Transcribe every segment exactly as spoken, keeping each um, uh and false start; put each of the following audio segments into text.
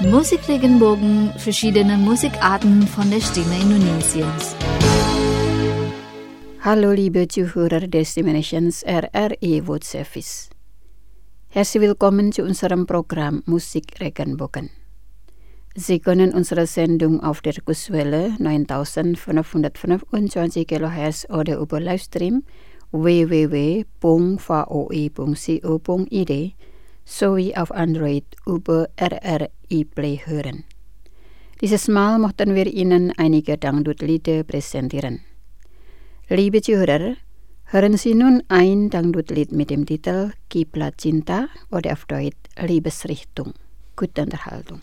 Musikregenbogen, verschiedene Musikarten von der Stimme Indonesiens. Hallo liebe Zuhörer Destinations R R I World Service. Herzlich willkommen zu unserem Programm Musikregenbogen. Sie können unsere Sendung auf der Kurzwelle neuntausendfünfhundertfünfundzwanzig Kilohertz oder über Livestream w w w punkt v o i punkt co punkt i d sowie auf Android über R R I Play hören. Dieses Mal möchten wir Ihnen einige Dangdut-Lieder präsentieren. Liebe Zuhörer, hören Sie nun ein Dangdut-Lied mit dem Titel Kiblat Cinta oder auf Deutsch Liebesrichtung. Gute Unterhaltung.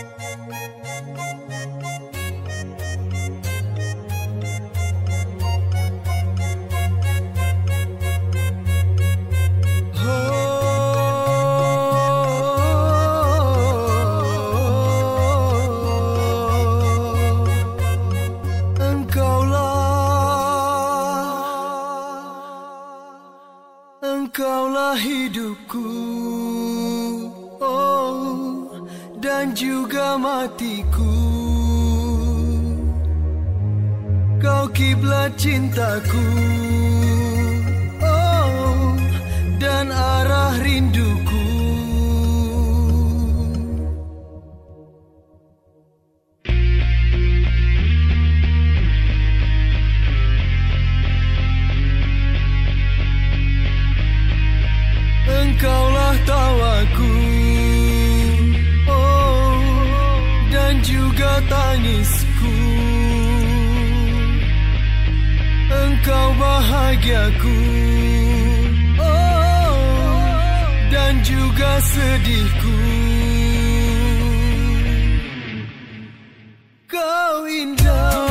Engkaulah hidupku, oh, dan juga matiku. Kau kiblat cintaku, oh, dan arah rinduku. Engkaulah tawaku, oh, dan juga tangisku. Engkau bahagiaku, oh, dan juga sedihku. Kau indah.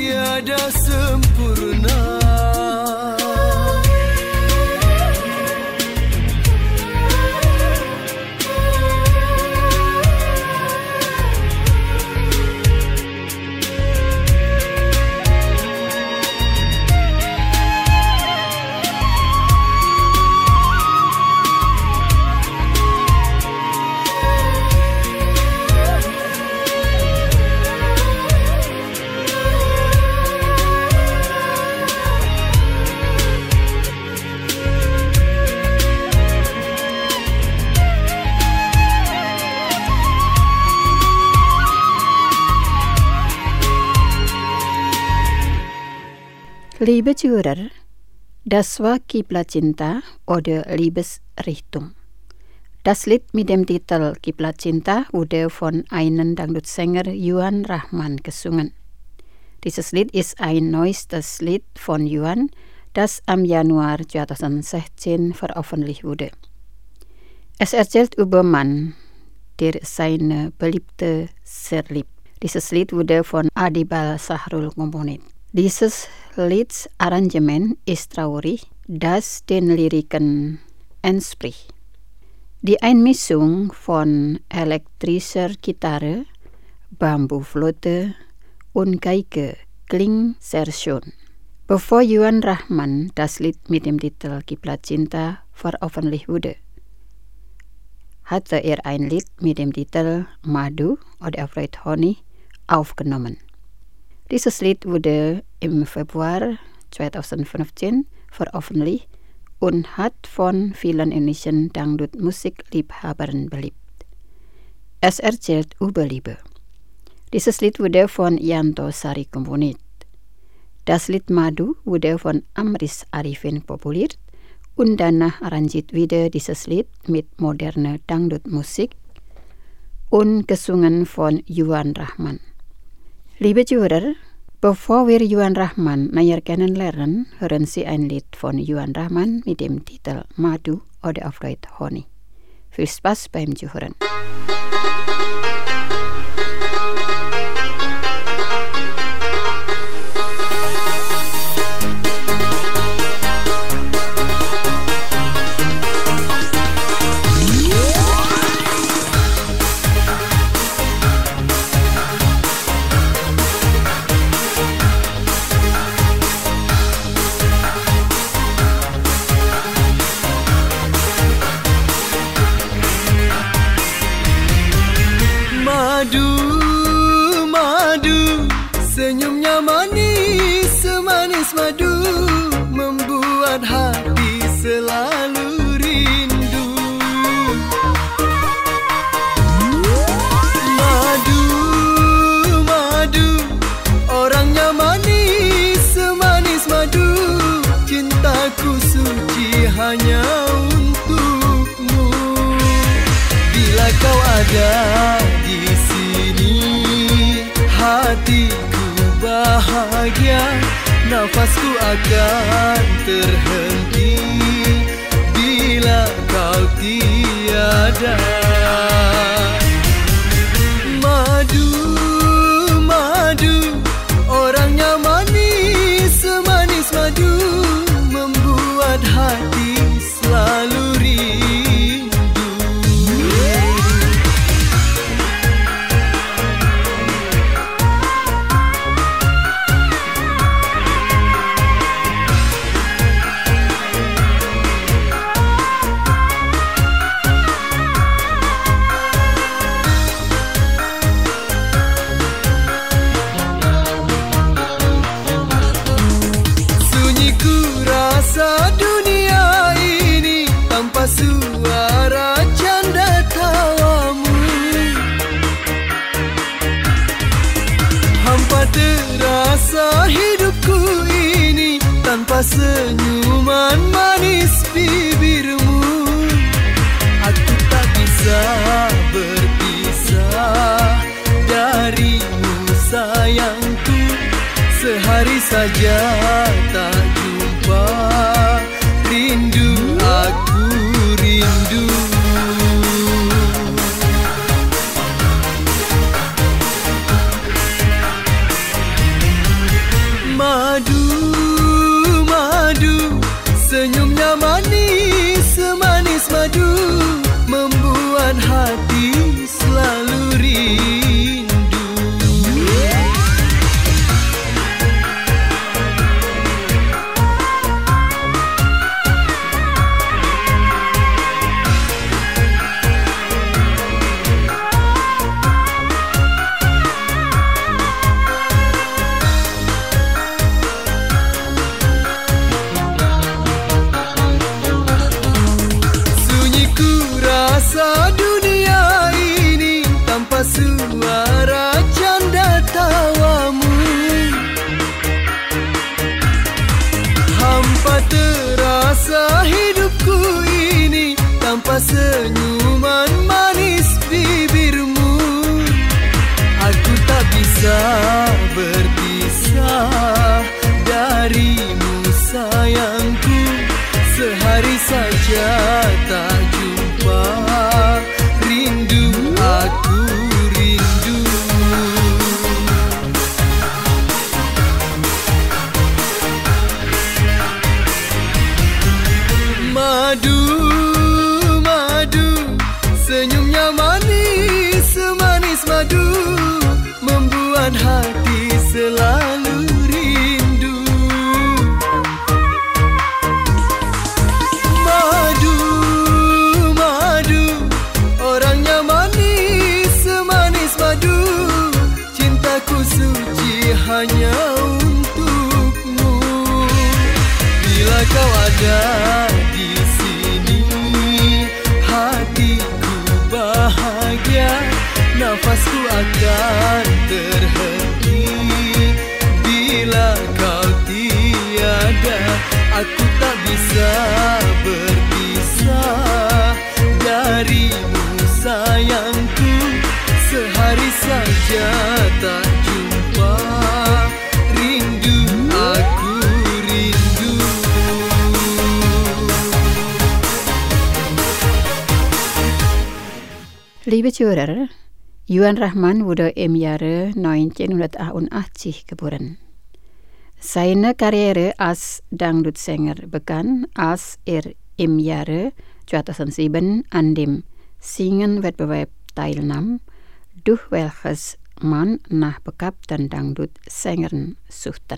tiada sempurna. Liebe Zuhörer, das war Kiblat Cinta oder Liebesrichtung. Das Lied mit dem Titel Kiblat Cinta wurde von einem Dangdut-Sänger Yuan Rahman gesungen. Dieses Lied ist ein neuestes Lied von Yuan, das am Januar zweitausendsechzehn veröffentlicht wurde. Es erzählt über Mann, der seine Beliebte sehr liebt. Dieses Lied wurde von Adibal Sahrul komponiert. Dieses Lieds Arrangement ist traurig, das den Lyriken entspricht. Die Einmischung von elektrischer Gitarre, Bambuflöte und Geige klingt sehr schön. Bevor Yuan Rahman das Lied mit dem Titel Kiblat Cinta veröffentlicht wurde, hatte er ein Lied mit dem Titel Madu oder auf Deutsch Honey aufgenommen. Dieses Lied wurde im Februar zweitausendfünfzehn veröffentlicht und hat von vielen indischen Dangdut-Musikliebhabern beliebt. Es erzählt über Liebe. Dieses Lied wurde von Yanto Sari komponiert. Das Lied Madu wurde von Amrish Arifin populiert und danach arrangiert wieder dieses Lied mit moderner Dangdut-Musik und gesungen von Yuan Rahman. Liebe Zuhörer, bevor wir Yuan Rahman näher kennenlernen, hören Sie ein Lied von Yuan Rahman mit dem Titel Madu oder auf Deutsch Honey. Viel Spaß beim Zuhören. Madu, madu, senyumnya manis, semanis madu, membuat hati selalu rindu. Madu, madu, orangnya manis, semanis madu, cintaku suci hanya untukmu. Bila kau ada di sini, hatiku bahagia, nafasku akan terhenti bila kau tiada. Madu, madu, orangnya manis, semanis madu, membuat hati selalu rindu. Rasa dunia ini tanpa suara canda tawamu, hampa terasa hidupku ini tanpa senyuman manis bibirmu. Aku tak bisa berpisah darimu sayangku, sehari saja tak jumpa, rindu aku rindu. Madu, madu, senyumnya manis, semanis madu, membuat hati selalu rindu. Rasa dunia ini tanpa suara canda tawamu, hampa terasa hidupku ini tanpa senyuman manis bibirmu. Aku tak bisa berpisah darimu sayangku, sehari saja tak jumpa, rindu aku rindu. Madu, madu, senyumnya manis, semanis madu, membuat hati selalu rindu. Madu, madu, orangnya manis, semanis madu, cintaku suci hanya untukmu. Bila kau ada di sini, hatiku bahagia, nafasku akan terhenti. Bila kau tiada, aku tak bisa berpisah darimu sayangku, sehari saja tak jumpa, rindu aku rindu. Liebe Zuhörer, Johan Rahman wurde im Jahre neunzehnhundertachtzig geboren. Seine Karriere als Dangdut-Sänger begann, als er im Jahre zweitausendsieben an dem Singen-Wettbewerb teilnahm, durch welches man nach begabten Dangdut-Sängern suchte.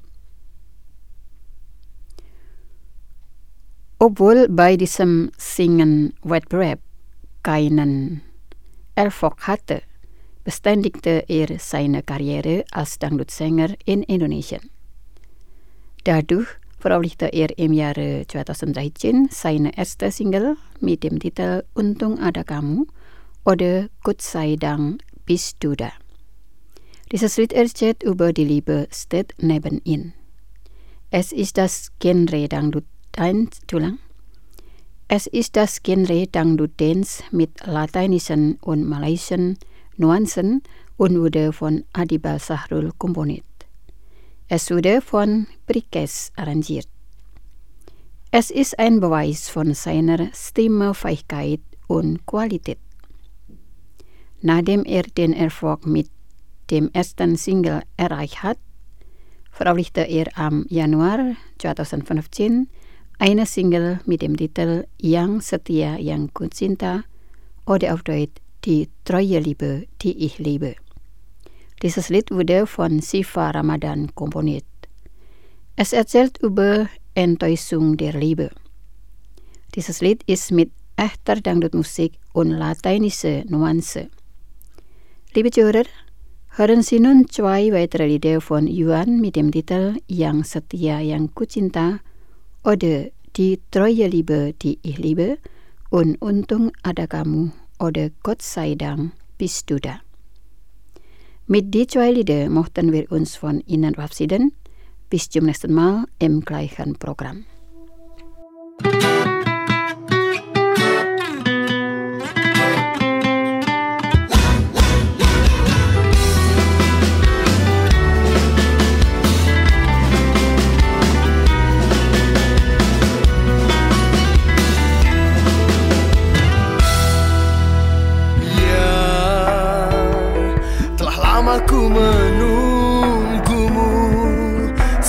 Obwohl bei diesem Singen-Wettbewerb keinen Erfolg hatte, bestätigte er seine Karriere als Dangdut-Sänger in Indonesien. Dadurch veröffentlichte er im Jahre zweitausenddreizehn seine erste Single mit dem Titel Untung Ada Kamu oder Gott sei Dank bist du da. Dieses Lied erzählt über die Liebe steht neben ihm. Es ist das Genre Dangdut Tulang. Es ist das Genre Dangdut-Dance mit lateinischen und malaysischen Nuancen und wurde von Adibal Sahrul komponiert. Es wurde von Brikes arrangiert. Es ist ein Beweis von seiner Stimmefähigkeit und Qualität. Nachdem er den Erfolg mit dem ersten Single erreicht hat, veröffentlichte er am Januar zweitausendfünfzehn eine Single mit dem Titel Yang Setia Yang Ku Cinta oder auf Deutsch Die treue Liebe, die ich liebe. Dieses Lied wurde von Siva Ramadan komponiert. Es erzählt über Enttäuschung der Liebe. Dieses Lied ist mit echter Dangdutmusik und lateinischer Nuance. Liebe Zuhörer, hören Sie nun zwei weitere Lieder von Johan mit dem Titel Yang Setia Yang Ku Cinta oder Die treue Liebe, die ich liebe und Untung Ada Kamu oder Gott sei Dank bist du da. Mit die zwei Lieder möchten wir uns von Ihnen verabschieden. Bis zum nächsten Mal im gleichen Programm. Aku menunggumu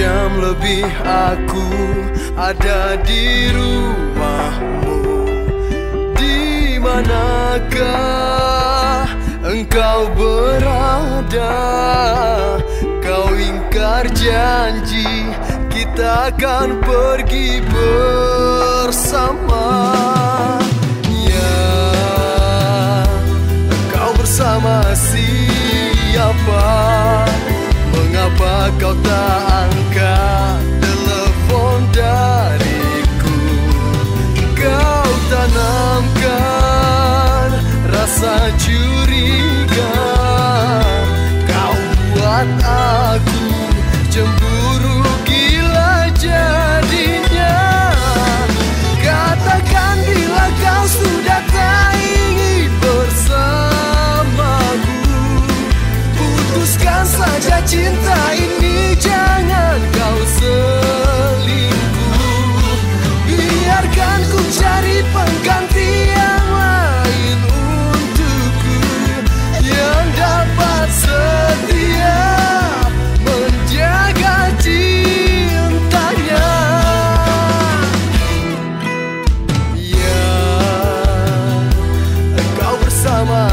jam lebih aku ada di rumahmu. Di manakah engkau berada? Kau ingkar janji, kita akan pergi bersama. Ya, engkau bersama siapa? Mengapa kau tak angkat telepon dariku? Kau tanamkan rasa curiga. Kau buat aku cemburu gila jadinya. Katakan bila kau sudah tak ingin bersamaku. Putuskan saja cinta ini, jangan kau selingkuh. Biarkan ku cari pengganti yang lain untukku, yang dapat setia menjaga cintanya. Ya, engkau bersama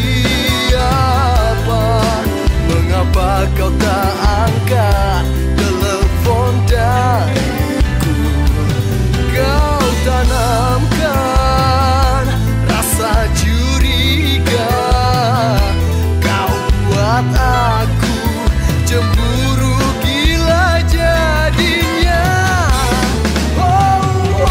siapa? Mengapa kau tak angkat telepon dariku? Kau tanamkan rasa curiga. Kau buat aku cemburu gila jadinya. Oh,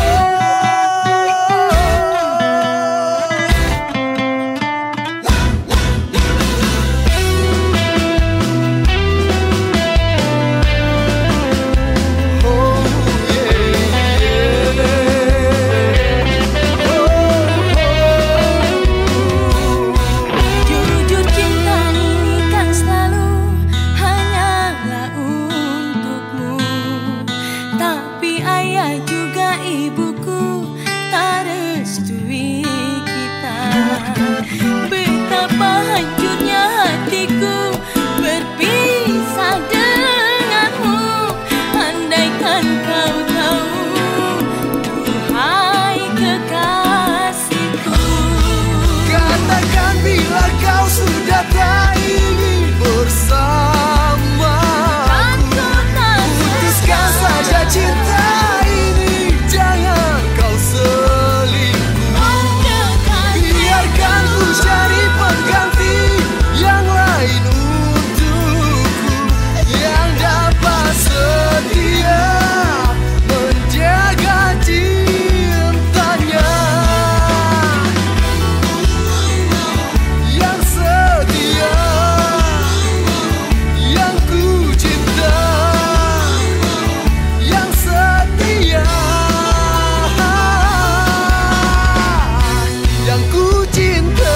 Jujur cinta ini kan selalu hanyalah untukmu. Tapi ayah juga ibuku tak restui kita. Betapa hancurnya hatiku berpisah denganmu. Andaikan kau tahu, duhai kekasihku. katakan bila kau sudah tak ingin bersama. Putuskan saja cinta ini, jangan kau selingkuh. Biarkan ku cari pengganti yang lain untukku, yang dapat setia menjaga cintanya. Yang setia, yang ku cinta, yang setia, yang ku cinta.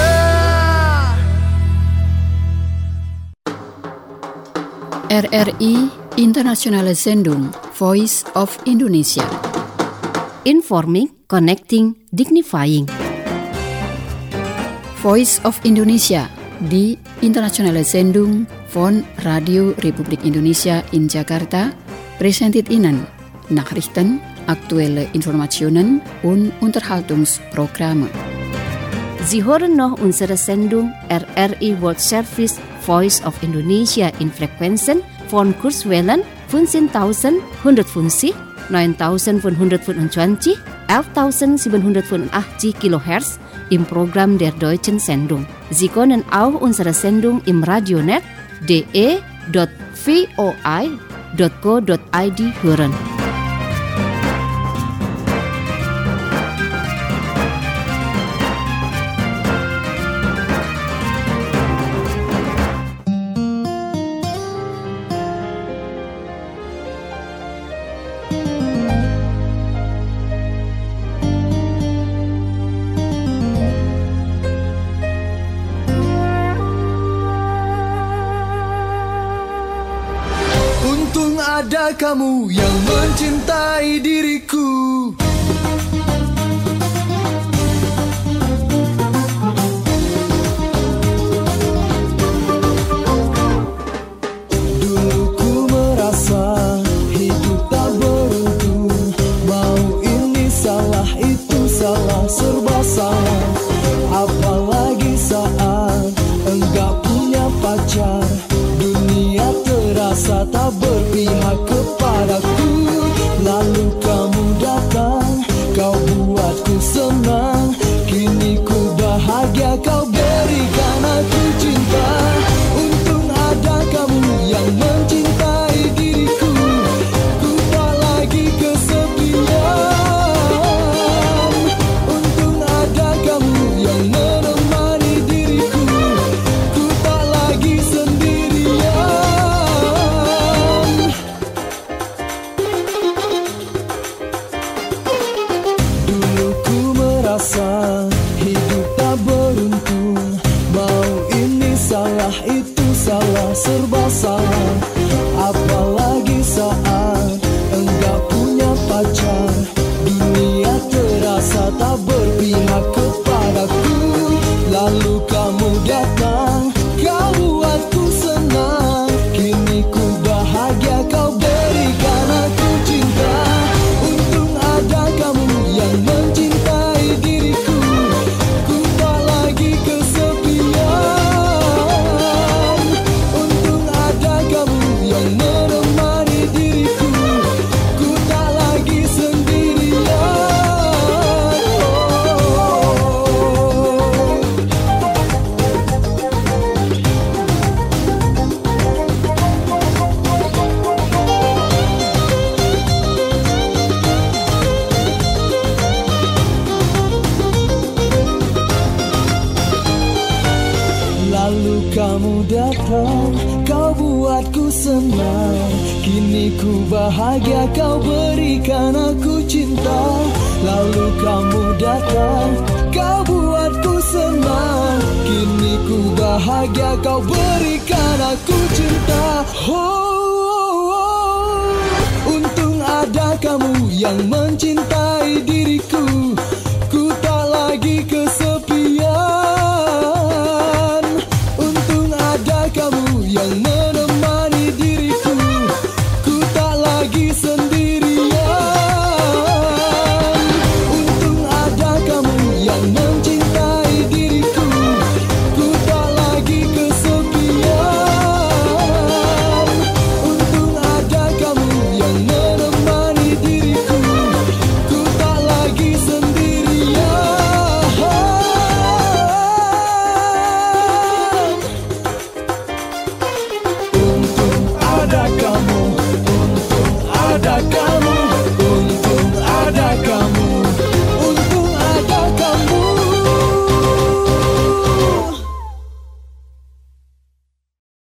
R R I Internationale Sendung Voice of Indonesia. Informing, connecting, dignifying. Voice of Indonesia di Internationale Sendung von Radio Republik Indonesia in Jakarta presented Ihnen Nachrichten, aktuelle Informationen und Unterhaltungsprogramme. Sie hören noch unsere Sendung R R I World Service Voice of Indonesia in Frequenzen von Kurzwellen fünfzehntausendeinhundertfünfzig, neuntausendfünfhundertfünfundzwanzig, elftausendsiebenhundertfünfundachtzig Kilohertz im Programm der Deutschen Sendung. Sie können auch unsere Sendung im Radionet d e dot v o i dot co dot i d hören. Untung ada kamu yang mencintai diriku. Dulu ku merasa datang, kau buatku senang. Kini ku bahagia, kau berikan aku cinta. Lalu kamu datang, kau buatku senang. Kini ku bahagia, kau berikan aku cinta. Oh, oh, oh. Untung ada kamu yang mencintai